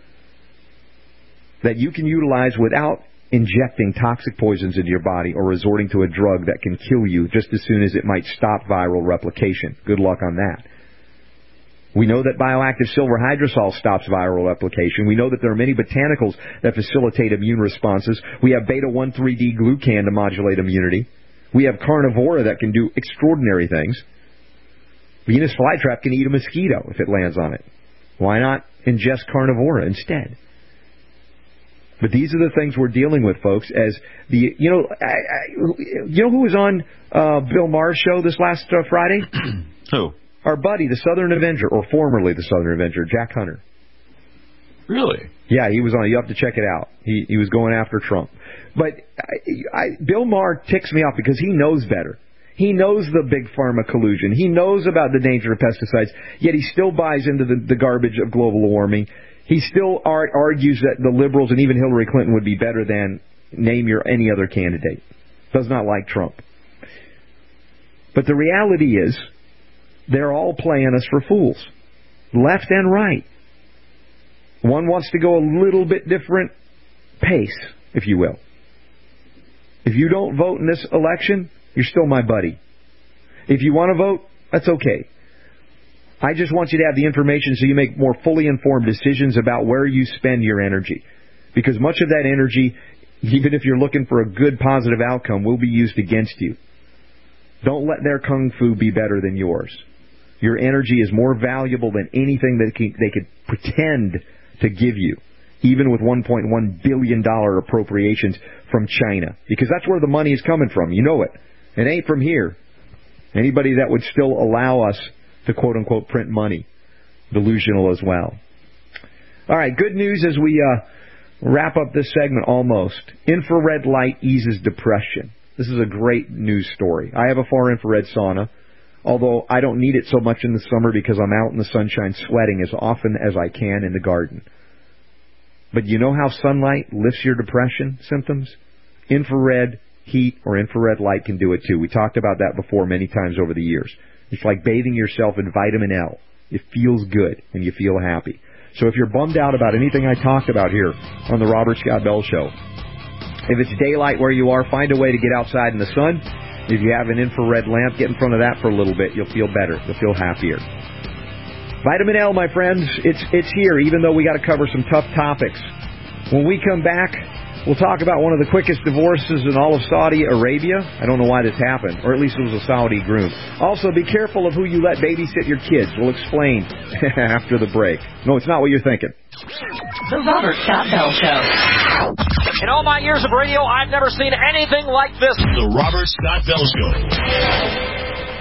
that you can utilize without injecting toxic poisons into your body or resorting to a drug that can kill you just as soon as it might stop viral replication. Good luck on that. We know that bioactive silver hydrosol stops viral replication. We know that there are many botanicals that facilitate immune responses. We have beta one three D glucan to modulate immunity. We have carnivora that can do extraordinary things. Venus flytrap can eat a mosquito if it lands on it. Why not ingest carnivora instead? But these are the things we're dealing with, folks. As the you know, I, I, you know who was on uh, Bill Maher's show this last uh, Friday? Who? Our buddy, the Southern Avenger, or formerly the Southern Avenger, Jack Hunter. Really? Yeah, he was on. You have to check it out. He he was going after Trump. But I, I, Bill Maher ticks me off because he knows better. He knows the big pharma collusion. He knows about the danger of pesticides, yet he still buys into the, the garbage of global warming. He still ar- argues that the liberals and even Hillary Clinton would be better than name your any other candidate. Does not like Trump. But the reality is, they're all playing us for fools, left and right. One wants to go a little bit different pace, if you will. If you don't vote in this election, you're still my buddy. If you want to vote, that's okay. I just want you to have the information so you make more fully informed decisions about where you spend your energy. because much of that energy, even if you're looking for a good positive outcome, will be used against you. Don't let their kung fu be better than yours. Your energy is more valuable than anything that they could pretend to give you, even with one point one billion dollars appropriations from China, because that's where the money is coming from. You know it. It ain't from here. Anybody that would still allow us to quote-unquote print money, delusional as well. All right, good news as we uh, wrap up this segment almost. Infrared light eases depression. This is a great news story. I have a far-infrared sauna, although I don't need it so much in the summer because I'm out in the sunshine sweating as often as I can in the garden. But you know how sunlight lifts your depression symptoms? Infrared heat or infrared light can do it too. We talked about that before many times over the years. It's like bathing yourself in vitamin L. It feels good and you feel happy. So if you're bummed out about anything I talked about here on the Robert Scott Bell Show, if it's daylight where you are, find a way to get outside in the sun. If you have an infrared lamp, get in front of that for a little bit. You'll feel better. You'll feel happier. Vitamin L, my friends, it's it's here, even though we got to cover some tough topics. When we come back, we'll talk about one of the quickest divorces in all of Saudi Arabia. I don't know why this happened, or at least it was a Saudi groom. Also, be careful of who you let babysit your kids. We'll explain after the break. No, it's not what you're thinking. The Robert Scott Bell Show. In all my years of radio, I've never seen anything like this. The Robert Scott Bell Show.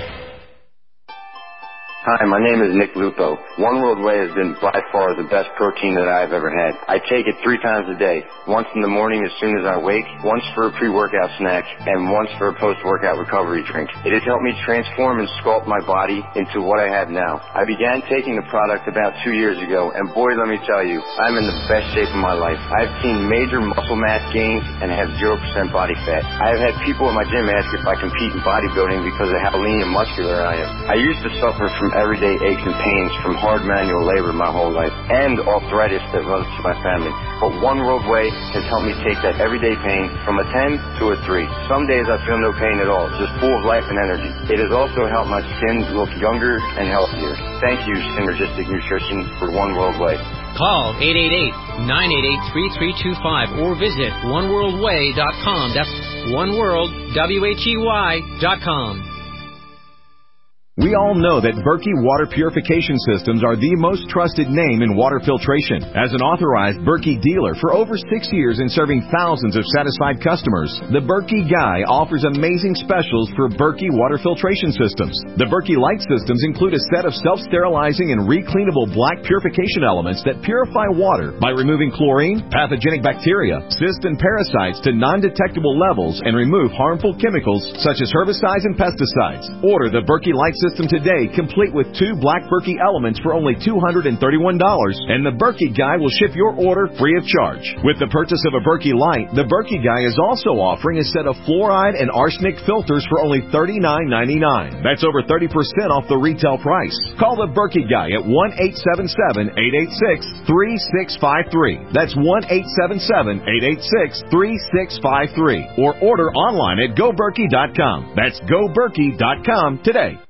Hi, my name is Nick Lupo. One World Whey has been by far the best protein that I've ever had. I take it three times a day. Once in the morning as soon as I wake, once for a pre-workout snack, and once for a post-workout recovery drink. It has helped me transform and sculpt my body into what I have now. I began taking the product about two years ago, and boy, let me tell you, I'm in the best shape of my life. I've seen major muscle mass gains and have zero percent body fat. I have had people at my gym ask if I compete in bodybuilding because of how lean and muscular I am. I used to suffer from everyday aches and pains from hard manual labor my whole life and arthritis that runs through my family. But One World Whey has helped me take that everyday pain from a ten to a three. Some days I feel no pain at all, just full of life and energy. It has also helped my skin look younger and healthier. Thank you, Synergistic Nutrition, for One World Whey. Call eight eight eight, nine eight eight, three three two five or visit one world way dot com. That's oneworld, W H E Y, dot com. We all know that Berkey Water Purification Systems are the most trusted name in water filtration. As an authorized Berkey dealer for over six years and serving thousands of satisfied customers, the Berkey Guy offers amazing specials for Berkey Water Filtration Systems. The Berkey Light Systems include a set of self-sterilizing and recleanable black purification elements that purify water by removing chlorine, pathogenic bacteria, cysts, and parasites to non-detectable levels and remove harmful chemicals such as herbicides and pesticides. Order the Berkey Light System today, complete with two black Berkey elements for only two hundred thirty-one dollars, and the Berkey Guy will ship your order free of charge. With the purchase of a Berkey Light, the Berkey Guy is also offering a set of fluoride and arsenic filters for only thirty-nine ninety-nine. That's over thirty percent off the retail price. Call the Berkey Guy at one eight seven seven, eight eight six, three six five three. That's one eight seven seven, eight eight six, three six five three. Or order online at go berkey dot com. That's go berkey dot com today.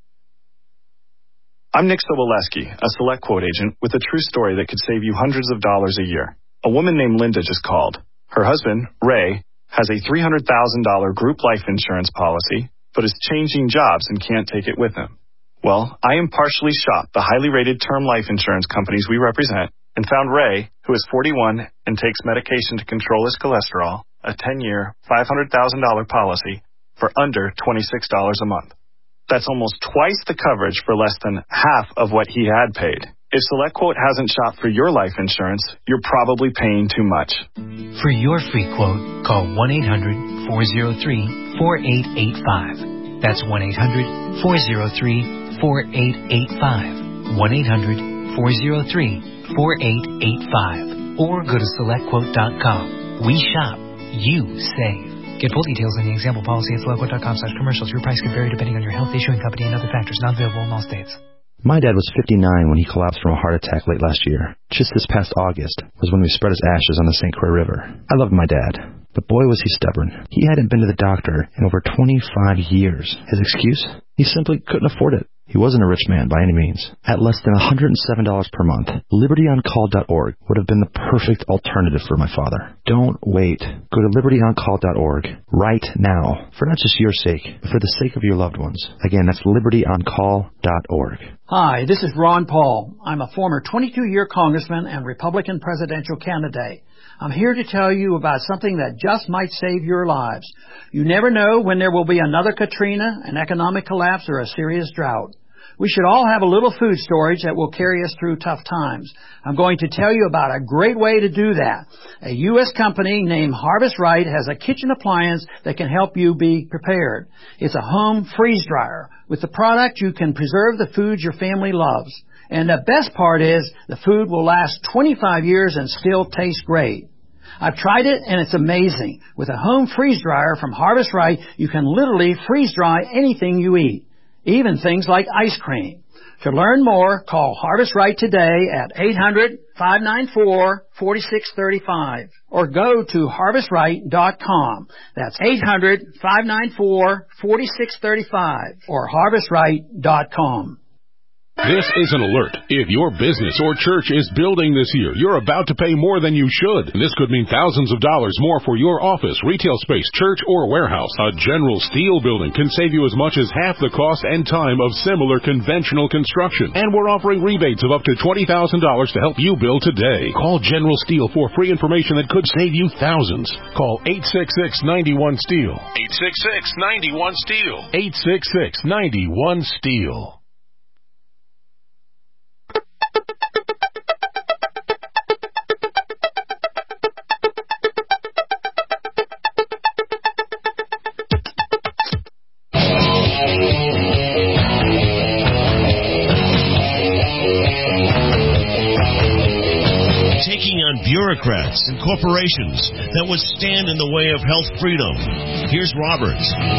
I'm Nick Soboleski, a Select Quote agent with a true story that could save you hundreds of dollars a year. A woman named Linda just called. Her husband, Ray, has a three hundred thousand dollars group life insurance policy, but is changing jobs and can't take it with him. Well, I impartially shopped the highly rated term life insurance companies we represent and found Ray, who is forty-one and takes medication to control his cholesterol, a ten-year, five hundred thousand dollars policy for under twenty-six dollars a month. That's almost twice the coverage for less than half of what he had paid. If SelectQuote hasn't shopped for your life insurance, you're probably paying too much. For your free quote, call one eight hundred, four oh three, four eight eight five. That's one eight hundred, four oh three, four eight eight five. one eight hundred, four oh three, four eight eight five. Or go to select quote dot com. We shop. You save. Get full details on the example policy at select quote dot com slash commercials. Your price can vary depending on your health, issuing company, and other factors. Not available in all states. My dad was fifty-nine when he collapsed from a heart attack late last year. Just this past August was when we spread his ashes on the Saint Croix River. I loved my dad, but boy was he stubborn. He hadn't been to the doctor in over twenty-five years. His excuse? He simply couldn't afford it. He wasn't a rich man by any means. At less than one hundred seven dollars per month, liberty on call dot org would have been the perfect alternative for my father. Don't wait. Go to liberty on call dot org right now, for not just your sake, but for the sake of your loved ones. Again, that's liberty on call dot org. Hi, this is Ron Paul. I'm a former twenty-two-year congressman and Republican presidential candidate. I'm here to tell you about something that just might save your lives. You never know when there will be another Katrina, an economic collapse, or a serious drought. We should all have a little food storage that will carry us through tough times. I'm going to tell you about a great way to do that. A U S company named Harvest Right has a kitchen appliance that can help you be prepared. It's a home freeze dryer. With the product, you can preserve the food your family loves. And the best part is the food will last twenty-five years and still taste great. I've tried it, and it's amazing. With a home freeze dryer from Harvest Right, you can literally freeze dry anything you eat, even things like ice cream. To learn more, call Harvest Right today at eight hundred, five nine four, four six three five or go to harvest right dot com. That's eight hundred, five nine four, four six three five or harvest right dot com. This is an alert. If your business or church is building this year, you're about to pay more than you should. This could mean thousands of dollars more for your office, retail space, church, or warehouse. A General Steel building can save you as much as half the cost and time of similar conventional construction. And we're offering rebates of up to twenty thousand dollars to help you build today. Call General Steel for free information that could save you thousands. Call eight six six, nine one, STEEL. eight six six, nine one, STEEL. eight six six, nine one, STEEL. Bureaucrats and corporations that would stand in the way of health freedom. Here's Robert.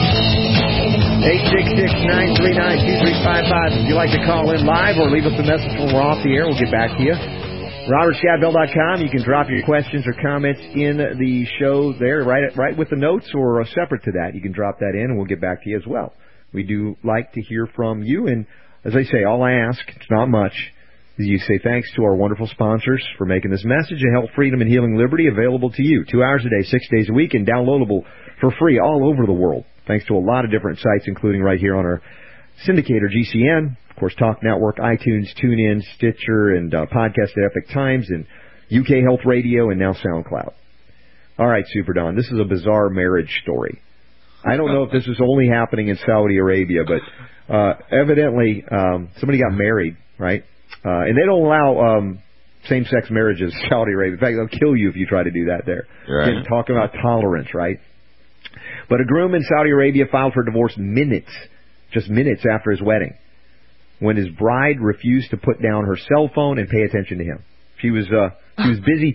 eight six six, nine three nine, two three five five. If you'd like to call in live or leave us a message when we're off the air, we'll get back to you. robert scott bell dot com. You can drop your questions or comments in the show there, right, right with the notes, or separate to that. You can drop that in, and we'll get back to you as well. We do like to hear from you, and as I say, all I ask, it's not much, you say thanks to our wonderful sponsors for making this message of health, freedom, and healing liberty available to you. Two hours a day, six days a week, and downloadable for free all over the world. Thanks to a lot of different sites, including right here on our syndicator, G C N. Of course, Talk Network, iTunes, TuneIn, Stitcher, and uh, podcast at Epic Times, and U K Health Radio, and now SoundCloud. All right, Super Don, this is a bizarre marriage story. I don't know if this is only happening in Saudi Arabia, but uh, evidently um, somebody got married, right? Uh, and they don't allow um, same-sex marriages in Saudi Arabia. In fact, they'll kill you if you try to do that there. Right. Again, talking about tolerance, right? But a groom in Saudi Arabia filed for divorce minutes, just minutes after his wedding, when his bride refused to put down her cell phone and pay attention to him. She was uh, she was busy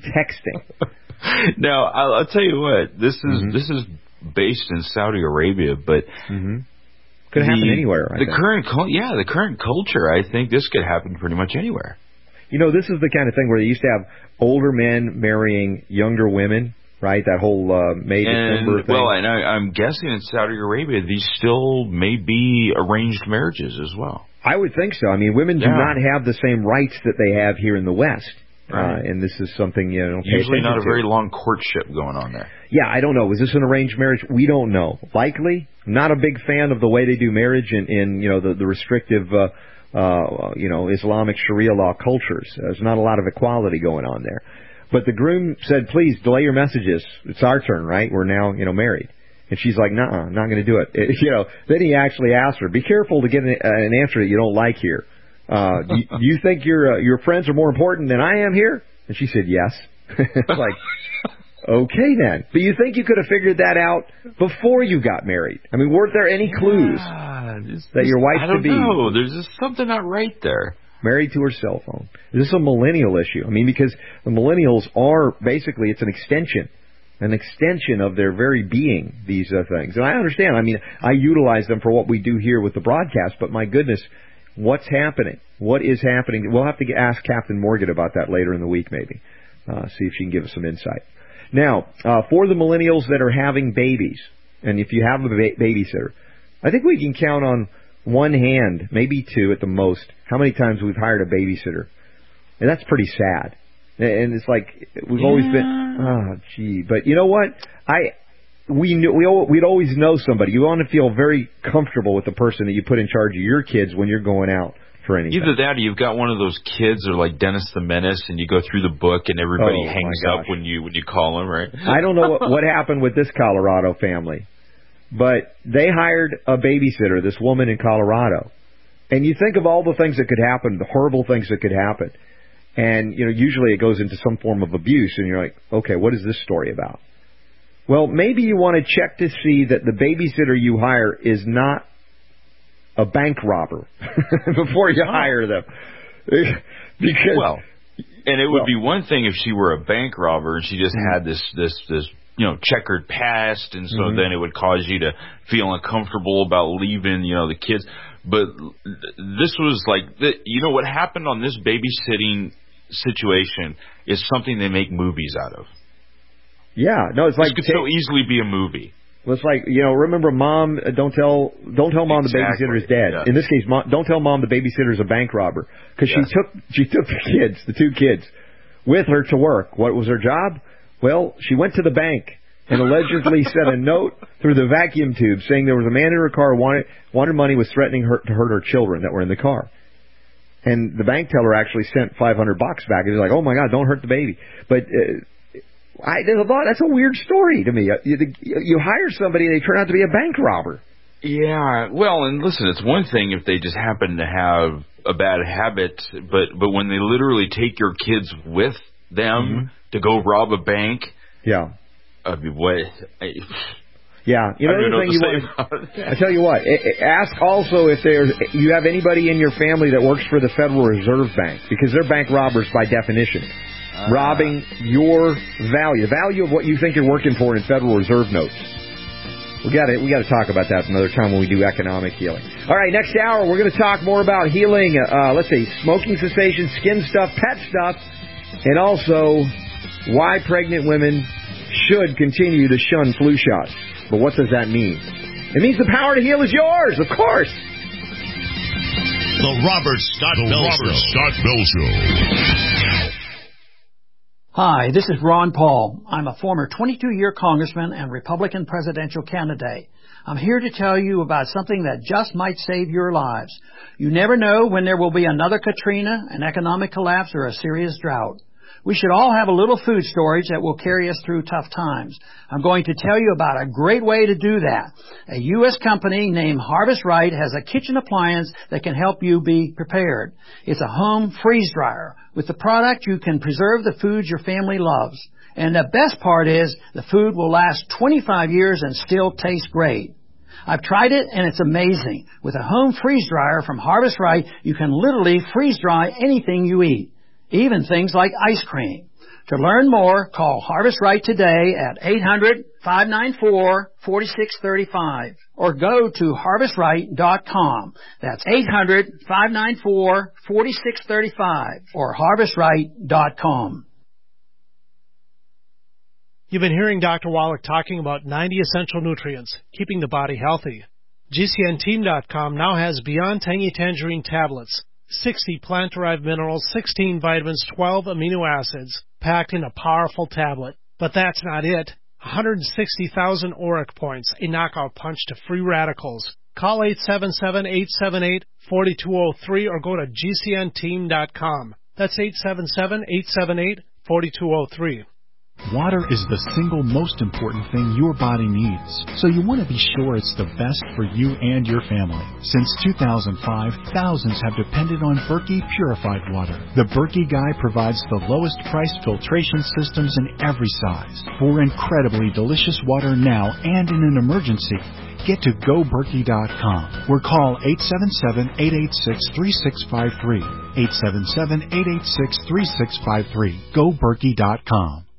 texting. Now, I'll, I'll tell you what. This is mm-hmm. this is based in Saudi Arabia, but. Mm-hmm. Could the, happen anywhere. I the think. current, yeah, the current culture. I think this could happen pretty much anywhere. You know, this is the kind of thing where they used to have older men marrying younger women, right? That whole uh, May December thing. Well, and I, I'm guessing in Saudi Arabia these still may be arranged marriages as well. I would think so. I mean, women yeah. do not have the same rights that they have here in the West. Right. Uh, and this is something, you know, usually not a to. very long courtship going on there. Yeah, I don't know. Was this an arranged marriage? We don't know. Likely. Not a big fan of the way they do marriage in, in you know, the, the restrictive, uh, uh, you know, Islamic Sharia law cultures. There's not a lot of equality going on there. But the groom said, please delay your messages. It's our turn, right? We're now, you know, married. And she's like, nah, I'm not going to do it. it. You know, then he actually asked her, be careful to get an, an answer that you don't like here. Uh, do, you, do you think your uh, your friends are more important than I am here? And she said, yes. Like, okay then. But you think you could have figured that out before you got married? I mean, weren't there any clues yeah, this, that your wife I don't to be? know. There's just something not right there. Married to her cell phone. Is this a millennial issue? I mean, because the millennials are basically, it's an extension. An extension of their very being, these uh, things. And I understand. I mean, I utilize them for what we do here with the broadcast, but my goodness, what's happening? What is happening? We'll have to ask Captain Morgan about that later in the week, maybe. Uh, see if she can give us some insight. Now, uh, for the millennials that are having babies, and if you have a ba- babysitter, I think we can count on one hand, maybe two at the most, how many times we've hired a babysitter. And that's pretty sad. And it's like, we've yeah. always been, oh, gee. But you know what? I, we knew, we, we'd always know somebody. You want to feel very comfortable with the person that you put in charge of your kids when you're going out for anything. Either that or you've got one of those kids or like Dennis the Menace and you go through the book and everybody oh, hangs up when you, when you call them, right? I don't know what, what happened with this Colorado family, but they hired a babysitter, this woman in Colorado. And you think of all the things that could happen, the horrible things that could happen. And, you know, usually it goes into some form of abuse, and you're like, okay, what is this story about? Well, maybe you want to check to see that the babysitter you hire is not a bank robber before you hire them. Because, well, and it would well, be one thing if she were a bank robber and she just mm-hmm. had this, this, this, you know, checkered past, and so mm-hmm. then it would cause you to feel uncomfortable about leaving, you know, the kids. But this was like, the, you know, what happened on this babysitting situation is something they make movies out of. Yeah, no, it's this like could so easily be a movie. Well, it's like, you know, remember, mom, don't tell, don't tell mom exactly. the babysitter is dead. Yeah. In this case, mom, don't tell mom the babysitter is a bank robber, because yeah. she took she took the kids, the two kids, with her to work. What was her job? Well, she went to the bank and allegedly sent a note through the vacuum tube saying there was a man in her car who wanted wanted money, was threatening her to hurt her children that were in the car. And the bank teller actually sent five hundred bucks back. And he's like, "Oh my God, don't hurt the baby." But uh, I, that's a weird story to me. You, you hire somebody and they turn out to be a bank robber. Yeah, well, and listen, it's one thing if they just happen to have a bad habit, but but when they literally take your kids with them mm-hmm. to go rob a bank, yeah, I mean, what? I, yeah, you know the thing you want. I tell you what, ask also if there's you have anybody in your family that works for the Federal Reserve Bank, because they're bank robbers by definition. Uh, robbing your value, the value of what you think you're working for in Federal Reserve notes. We got to we got to talk about that another time when we do economic healing. All right, next hour we're going to talk more about healing. Uh, let's see, smoking cessation, skin stuff, pet stuff, and also why pregnant women should continue to shun flu shots. But what does that mean? It means the power to heal is yours, of course. The Robert Scott the Bell Robert Show. Scott Bell Show. Hi, this is Ron Paul. I'm a former twenty-two-year congressman and Republican presidential candidate. I'm here to tell you about something that just might save your lives. You never know when there will be another Katrina, an economic collapse, or a serious drought. We should all have a little food storage that will carry us through tough times. I'm going to tell you about a great way to do that. A U S company named Harvest Right has a kitchen appliance that can help you be prepared. It's a home freeze dryer. With the product, you can preserve the foods your family loves. And the best part is the food will last twenty-five years and still taste great. I've tried it, and it's amazing. With a home freeze dryer from Harvest Right, you can literally freeze dry anything you eat, even things like ice cream. To learn more, call Harvest Right today at eight hundred, five nine four, four six three five or go to harvest right dot com. That's eight hundred, five nine four, four six three five or harvest right dot com. You've been hearing Doctor Wallach talking about ninety essential nutrients, keeping the body healthy. G C N team dot com now has Beyond Tangy Tangerine tablets, sixty plant-derived minerals, sixteen vitamins, twelve amino acids, packed in a powerful tablet. But that's not it. one hundred sixty thousand auric points, a knockout punch to free radicals. Call eight seven seven, eight seven eight, four two zero three or go to G C N team dot com. That's eight seven seven, eight seven eight, four two zero three. Water is the single most important thing your body needs, so you want to be sure it's the best for you and your family. Since two thousand five, thousands have depended on Berkey purified water. The Berkey Guy provides the lowest price filtration systems in every size for incredibly delicious water now and in an emergency. Get to go berkey dot com or call eight seven seven, eight eight six, three six five three. eight seven seven, eight eight six, three six five three. go berkey dot com.